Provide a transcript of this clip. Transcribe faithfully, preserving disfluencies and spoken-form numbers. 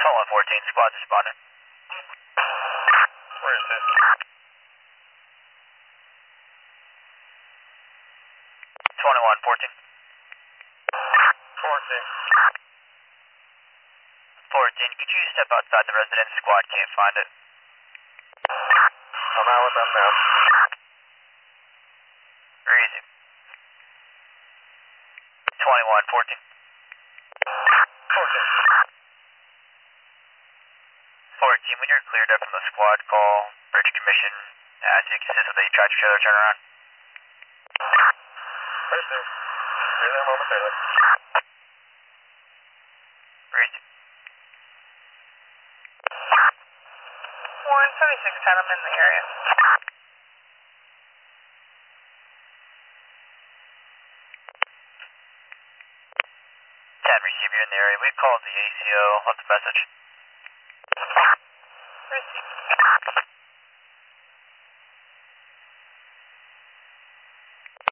one fourteen, squad's responding. Where is this? twenty-one fourteen. fourteen. fourteen, could you step outside the residence? Squad can't find it. I'm out with them now. Easy. twenty-one fourteen. fourteen. fourteen, when you're cleared up from the squad, call bridge commission as you consist with a tractor trailer turnaround. Received. Be there momentarily. Easy. one seventy-six ten, I'm in the area. ten, receive you in the area. We've called the A C O. What's the message? Received.